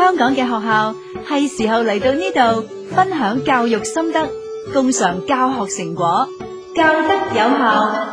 香港嘅學校，係時候嚟到呢度分享教育心得，共嘗教學成果，教得有效。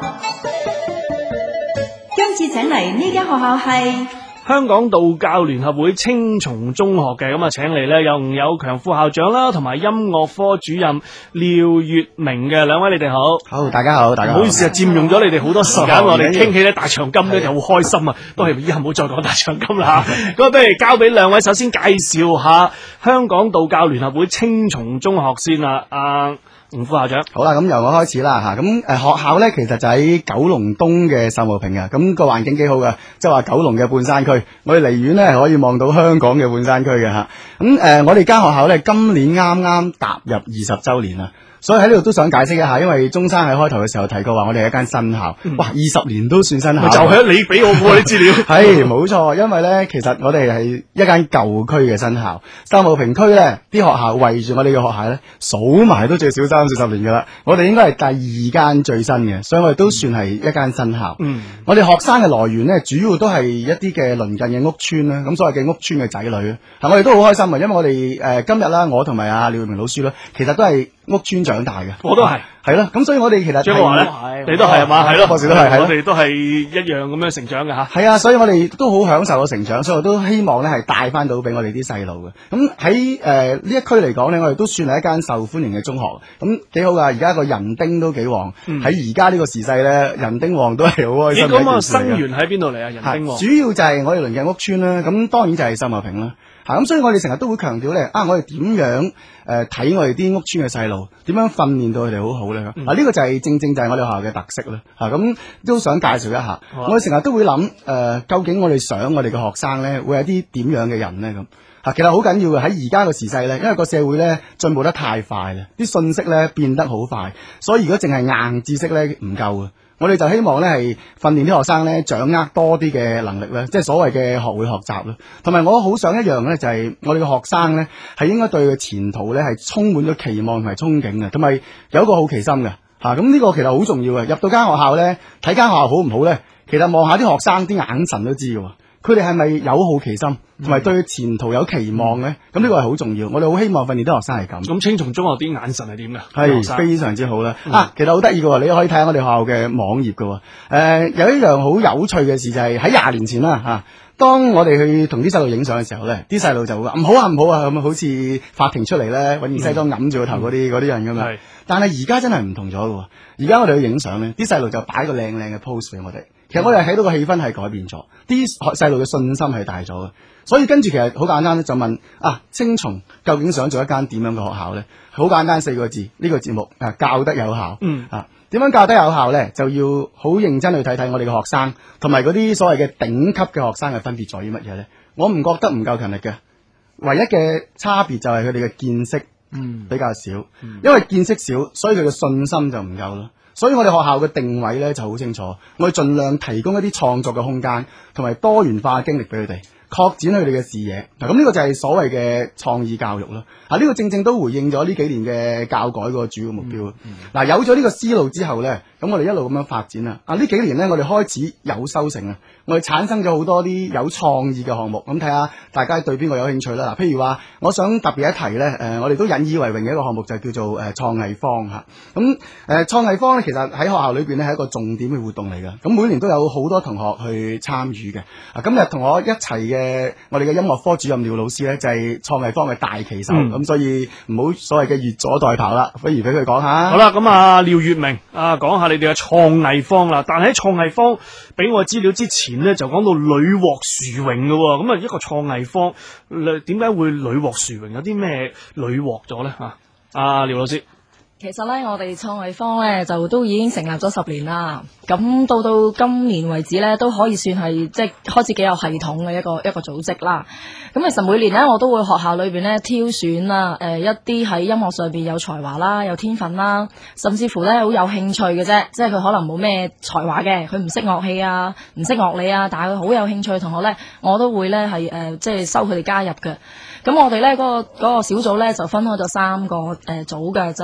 今次請嚟呢間學校係香港道教聯合會青松中學嘅，咁啊請嚟咧有吳有強副校長啦，同埋音樂科主任廖月明嘅兩位，你哋好。 好，大家好，大家好。 唔好意思啊，佔用咗你哋好多時間，我哋傾起咧大長今咧就好開心啊，都係以後唔好再講大長今啦吓。咁啊，不如交俾兩位，首先介紹下香港道教聯合會青松中學先啦。吳副校長， 好啦，咁由我開始啦吓，咁學校咧其實就喺九龍東嘅秀茂坪嘅，咁個環境幾好嘅，即係話九龍嘅半山區，我哋離遠咧係可以望到香港嘅半山區嘅吓，咁我哋間學校咧今年啱啱踏入20周年啦。所以喺呢度都想解釋一下，因為中山喺開頭嘅時候提過話我哋係一間新校，哇20年都算新校， 就係你俾我啲資料， 係冇錯，因為咧其實我哋係一間舊區嘅新校，秀茂坪區咧啲學校圍住我哋嘅學校咧數埋都最少30-40年噶啦，我哋應該係第二間最新嘅，所以我哋都算係一間新校。我哋學生嘅來源咧主要都係一啲嘅鄰近嘅屋邨啦，咁所謂嘅屋邨嘅仔女咧，我哋都好開心啊，因為我哋今日啦，我同埋廖月明老師啦，其實都係屋邨長大嘅， 我都係， 係咯，咁所以我哋其實張國華咧，你都係係嘛，係咯， 博士都係， 我哋都係一樣咁樣成長嘅吓。 係啊，所以我哋都好享受個成長，所以我都希望咧係帶翻到俾我哋啲細路嘅。咁喺呢一區嚟講咧，我哋都算係一間受歡迎嘅中學，咁幾好噶。而家個人丁都幾旺，喺而家呢個時勢咧，人丁旺都係好開心嘅一件事嚟嘅。 咁啊，生源喺邊度嚟啊？人丁旺， 主要就係我哋鄰近屋邨啦，咁當然就係秀茂坪啦。咁所以我哋成日都會強調咧，我哋點樣睇我哋啲屋邨嘅細路，點樣訓練到佢哋好好咧？呢個就係正正就係我哋學校嘅特色啦。咁都想介紹一下。我哋成日都會諗究竟我哋想我哋嘅學生咧，會係啲點樣嘅人咧？咁其實好緊要嘅，喺而家個時勢咧，因為個社會咧進步得太快啦，啲信息咧變得好快，所以如果淨係硬知識咧唔夠嘅。我哋就希望咧係訓練啲學生咧掌握多啲嘅能力咧，即係所謂嘅學會學習啦。同埋我好想一樣咧，就係我哋嘅學生咧係應該對佢前途咧係充滿咗期望同埋憧憬嘅，同埋有一個好奇心嘅嚇。咁呢個其實好重要嘅。入到間學校咧，睇間學校好唔好咧，其實望下啲學生啲眼神都知嘅喎。佢哋係咪有好奇心，同埋對前途有期望咧？咁呢個係好重要。我哋好希望訓練啲學生係咁。 咁青松中學啲眼神係點㗎？ 係非常之好啦。其實好得意嘅喎，你可以睇下我哋學校嘅網頁嘅喎。有一樣好有趣嘅事就係喺20年前啦嚇。當我哋去同啲細路影相嘅時候咧，啲細路就會話唔好啊唔好啊，咁好似法庭出嚟咧揾件西裝揞住個頭嗰啲人咁樣。但係而家真係唔同咗嘅喎。而家我哋去影相咧，啲細路就擺個靚靚嘅 pose 俾我哋。其實我哋睇到個氣氛係改變咗，啲細路嘅信心係大咗嘅。所以跟住其實好簡單咧，就問青松究竟想做一間點樣嘅學校咧？好簡單4個字，呢個節目教得有效。點樣教得有效咧？就要好認真去睇睇我哋嘅學生同埋嗰啲所謂嘅頂級嘅學生嘅分別在於乜嘢咧？我唔覺得唔夠勤力嘅，唯一嘅差別就係佢哋嘅見識比較少，因為見識少，所以佢嘅信心就唔夠咯。所以我哋學校嘅定位咧就好清楚，我哋盡量提供一啲創作嘅空間同埋多元化嘅經歷俾佢哋，擴展佢哋嘅視野。咁呢個就係所謂嘅創意教育啦。呢個正正都回應咗呢幾年嘅教改個主要目標。有咗呢個思路之後咧，咁我哋一路咁樣發展啦。呢幾年咧，我哋開始有收成啊！我哋產生咗好多啲有創意嘅項目。咁睇下大家對邊個有興趣啦。譬如話，我想特別一提咧，我哋都引以為榮嘅一個項目就叫做創藝坊嚇。咁創藝坊咧，其實喺學校裏邊咧係一個重點嘅活動嚟嘅。咁每年都有好多同學去參與嘅。今日同我一齊嘅我哋嘅音樂科主任廖老師咧，就係創藝坊嘅大旗手。咁所以唔好所謂嘅越俎代庖啦，不如俾佢講下。 好啦，咁廖月明講下你哋嘅創藝坊啦。但係喺創藝坊俾我資料之前呢，就講到屢獲殊榮嘅喎。咁一個創藝坊點解會屢獲殊榮？有啲咩屢獲咗咧？廖老師。 其實咧，我哋創藝坊咧就都已經成立咗10年啦。咁到今年為止咧，都可以算係即係開始幾有系統嘅一個組織啦。咁其實每年咧，我都會學校裏邊咧挑選啦，一啲喺音樂上邊有才華啦、有天分啦，甚至乎咧好有興趣嘅啫。即係佢可能冇咩才華嘅，佢唔識樂器啊，唔識樂理啊，但係佢好有興趣嘅同學咧，我都會咧係即係收佢哋加入嘅。咁我哋咧嗰個小組咧就分開咗3個組嘅，就係有音樂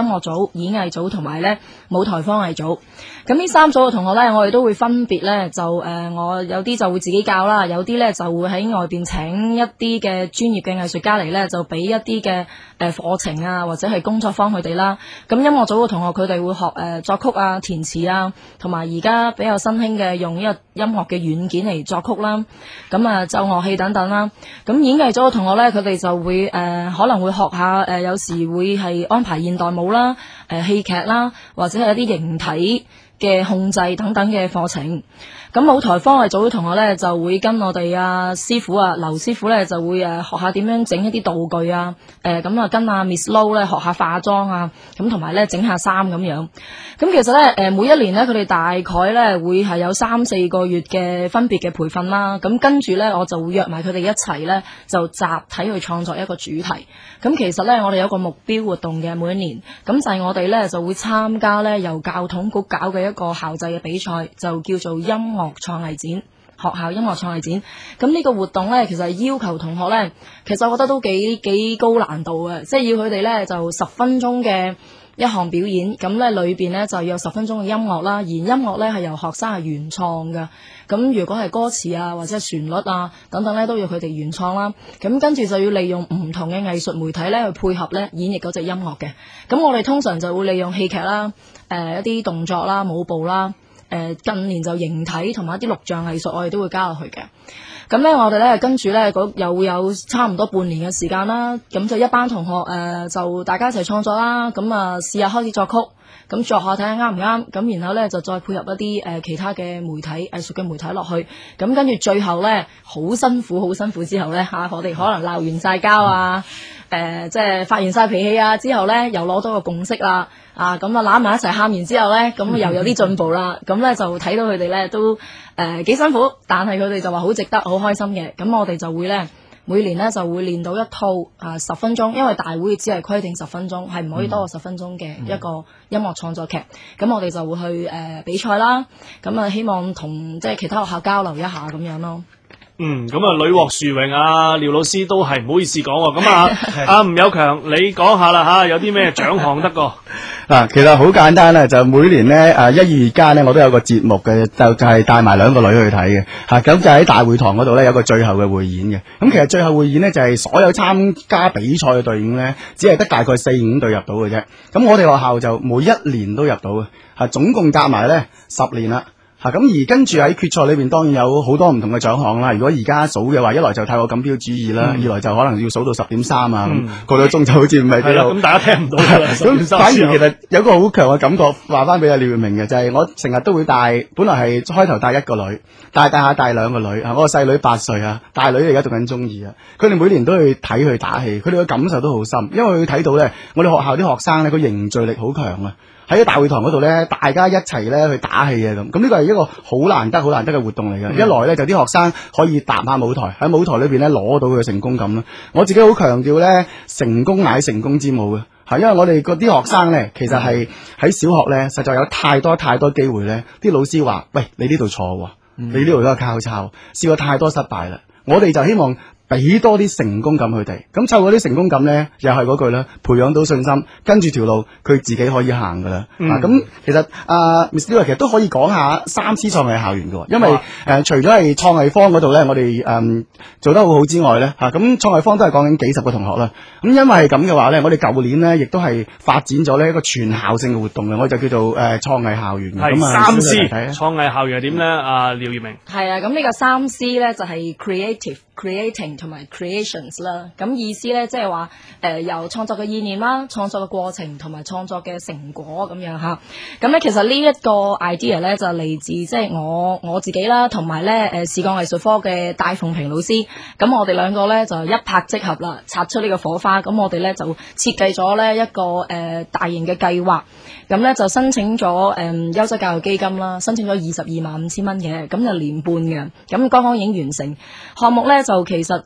樂組、演藝組同埋咧舞台科藝組。咁呢3組嘅同學咧，我哋都會分別咧就我有啲就會自己教啦，有啲咧就會喺外邊請一啲嘅專業嘅藝術家嚟咧，就俾一啲嘅課程啊，或者係工作坊佢哋啦。咁音樂組嘅同學佢哋會學作曲啊、填詞啊，同埋而家比較新興嘅用呢個音樂嘅軟件嚟作曲啦。咁奏樂器等等啦。咁演藝組嘅同學咧，佢哋就會可能會學下有時會係安排現代舞啦、戲劇啦，或者係一啲形體嘅控制等等嘅課程。咁舞台科藝組嘅同學咧，就會跟我哋師傅劉師傅咧，就會學下點樣整一啲道具啊，跟Miss Low 咧學下化妝啊，咁同埋咧整下衫咁樣。咁其實咧每一年咧佢哋大概咧會係有3-4個月嘅分別嘅培訓啦。咁跟住咧我就會約埋佢哋一齊咧就集體去創作一個主題。咁其實咧我哋有個目標活動嘅每一年，咁就係我哋咧就會參加咧由教統局搞嘅一個校際嘅比賽，就叫做音樂創藝展，學校音樂創藝展。咁呢個活動咧，其實係要求同學咧，其實我覺得都幾高難度嘅，即係要佢哋咧就10分鐘嘅一項表演，咁咧裏邊咧就要有10分鐘嘅音樂啦，而音樂咧係由學生係原創嘅。咁如果係歌詞啊或者係旋律啊等等咧，都要佢哋原創啦。咁跟住就要利用唔同嘅藝術媒體咧去配合咧演繹嗰隻音樂嘅。咁我哋通常就會利用戲劇啦、一啲動作啦、舞步啦。近年就形體同埋一啲錄像藝術，我哋都會加落去嘅。咁咧，我哋咧跟住咧又會有差唔多半年嘅時間啦。咁就一班同學就大家一齊創作啦。咁試下開始作曲，咁作下睇下啱唔啱。咁然後咧就再配合一啲其他嘅媒體藝術嘅媒體落去。咁跟住最後咧好辛苦之後咧我哋可能鬧完晒交啊，即係發完晒脾氣啊之後咧又攞到個共識啦。咁攬埋一齊喊完之後咧，咁又有啲進步啦。咁咧就睇到佢哋咧都幾辛苦，但係佢哋就話好值得，好開心嘅。咁我哋就會咧每年咧就會練到一套10分鐘，因為大會只係規定10分鐘，係唔可以多過10分鐘嘅一個音樂創作劇。咁我哋就會去比賽啦。咁希望同即係其他學校交流一下咁樣咯。 咁屢獲殊榮廖老師都係唔好意思講喎。咁吳有強，你講下啦有啲咩獎項得過？ 其實好簡單啦，就每年咧1、2月間咧，我都有個節目嘅，就係帶埋2個女去睇嘅，咁就喺大會堂嗰度咧有個最後嘅匯演嘅。咁其實最後匯演咧就係所有參加比賽嘅隊伍咧，只係得大概4-5隊入到嘅啫。咁我哋學校就每一年都入到嘅，總共夾埋咧10年啦。咁而跟住喺決賽裏邊當然有好多唔同嘅獎項啦。如果而家數嘅話，一來就太過錦標主義啦，二來就可能要數到10.3啊。過到鐘就好似唔係幾好。 咁大家聽唔到啦。 咁反而其實有個好強嘅感覺，話翻俾廖月明嘅就係我成日都會帶，本來係開頭帶1個女，帶下帶2個女。我個細女8歲啊，大女而家讀緊中2啊。佢哋每年都去睇佢打戲，佢哋嘅感受都好深，因為佢睇到咧，我哋學校啲學生咧個凝聚力好強啊。喺大會堂嗰度咧，大家一齊咧去打戲啊咁呢個係一個好難得嘅活動嚟嘅。一來咧就啲學生可以踏下舞台，喺舞台裏邊咧攞到佢嘅成功感啦。我自己好強調咧，成功乃成功之母嘅，因為我哋嗰啲學生咧，其實係喺小學咧，實在有太多機會咧，啲老師話：喂，你呢度錯喎，你呢度都係交叉，試過太多失敗啦。我哋就希望俾多啲成功感佢哋，咁湊嗰啲成功感咧，又係嗰句啦，培養到信心，跟住條路佢自己可以行噶啦。咁其實Miss Liu 其實都可以講下3C 創藝校園嘅，因為除咗係創藝坊嗰度咧，我哋做得好好之外咧，咁創藝坊都係講緊幾十個同學啦。咁因為係咁嘅話咧，我哋舊年咧亦都係發展咗呢一個全校性嘅活動嘅，我就叫做創藝校園。 係3C 創藝校園係點咧？廖月明係咁呢個3C 咧就係 creating 同埋 creations 啦，咁意思咧即係話由創作嘅意念啦、創作嘅過程同埋創作嘅成果咁樣嚇。咁咧其實呢一個 idea 咧就嚟自即係我自己啦，同埋咧視覺藝術科嘅戴鳳萍老師。咁我哋兩個咧就一拍即合啦，擦出呢個火花。咁我哋咧就設計咗咧一個大型嘅計劃。咁咧就申請咗優質教育基金啦，申請咗225000蚊嘅，咁就年半嘅。咁剛剛已經完成項目咧，就其實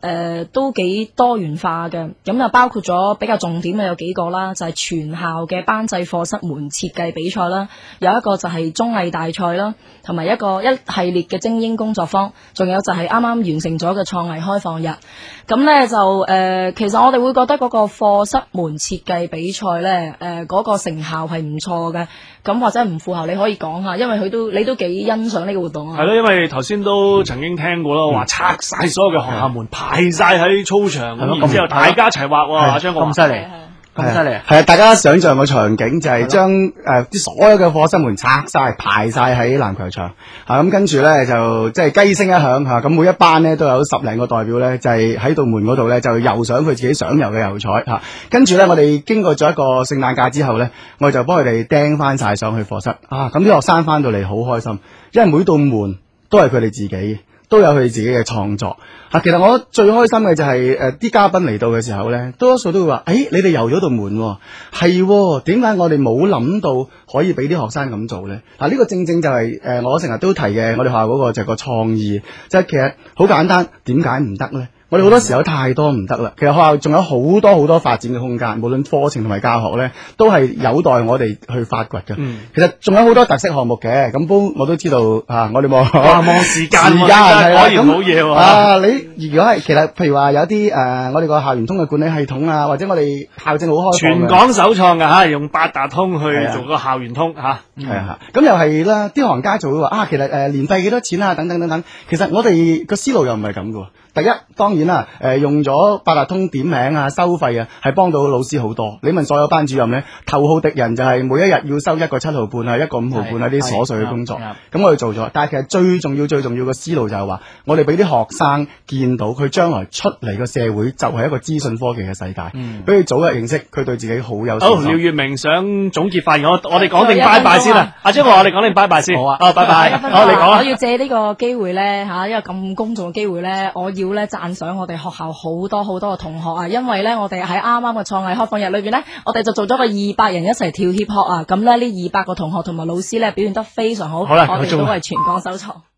都幾多元化嘅，咁就包括咗比較重點嘅有幾個啦，就係全校嘅班際課室門設計比賽啦，有一個就係綜藝大賽啦，同埋一系列嘅精英工作坊，仲有就係啱啱完成咗嘅創藝開放日。咁呢就其實我哋會覺得嗰個課室門設計比賽呢，嗰個成效係唔錯嘅。咁或者吳副校你可以講下，因為你都幾欣賞呢個活動啊。 係咯，因為頭先都曾經聽過啦，話拆晒所有嘅學校門，排晒喺操場，咁然之後大家一齊畫喎，阿張國華咁犀利。 咁犀利啊！ 係啊，大家想象個場景就係將啲所有嘅課室門拆晒排晒喺籃球場，咁跟住咧就即係雞聲一響咁每一班咧都有10零個代表咧，就係喺度門嗰度咧就遊上佢自己想遊嘅遊彩跟住咧我哋經過咗一個聖誕假之後咧，我哋就幫佢哋釘翻晒上去課室咁啲學生翻到嚟好開心，因為每道門都係佢哋自己。都有佢哋自己嘅創作其實我最開心嘅就係啲嘉賓嚟到嘅時候咧，多數都會話你哋遊咗道門係點解我哋冇諗到可以俾啲學生咁做咧？呢個正正就係我成日都提嘅，我哋學校嗰個就係個創意，即係其實好簡單，點解唔得咧？我哋好多時候太多唔得啦，其實學校仲有好多發展嘅空間，無論課程同埋教學咧，都係有待我哋去發掘嘅。其實仲有好多特色項目嘅，咁我都知道我哋望時間係啦， 果然好嘢喎。 你如果係其實譬如話有啲我哋個校園通嘅管理系統或者我哋校政好開放嘅， 全港首創嘅用八達通去做個校園通咁又係啦，啲行家就會話其實年費幾多錢等等，其實我哋個思路又唔係咁嘅。第一，當然啦，用咗八達通點名收費係幫到老師好多。你問所有班主任咧，頭號敵人就係每一日要收一個7號半一個5號半啲瑣碎嘅工作。咁我哋做咗，但係其實最重要嘅思路就係話，我哋俾啲學生見到佢將來出嚟個社會就係一個資訊科技嘅世界，俾佢早日認識，佢對自己好有信心。 好，廖月明想總結發言，我哋講定拜拜先啦。阿張我哋講定拜拜先。好啊，拜拜。好，你講啦。 我要借呢個機會咧因為咁公眾嘅機會咧，我要咧讚賞我哋學校好多嘅同學因為咧我哋喺啱啱嘅創藝開放日裏邊咧，我哋就做咗個200人一齊跳 hip hop 咁咧呢200個同學同埋老師咧表現得非常好，我哋都係全港首創。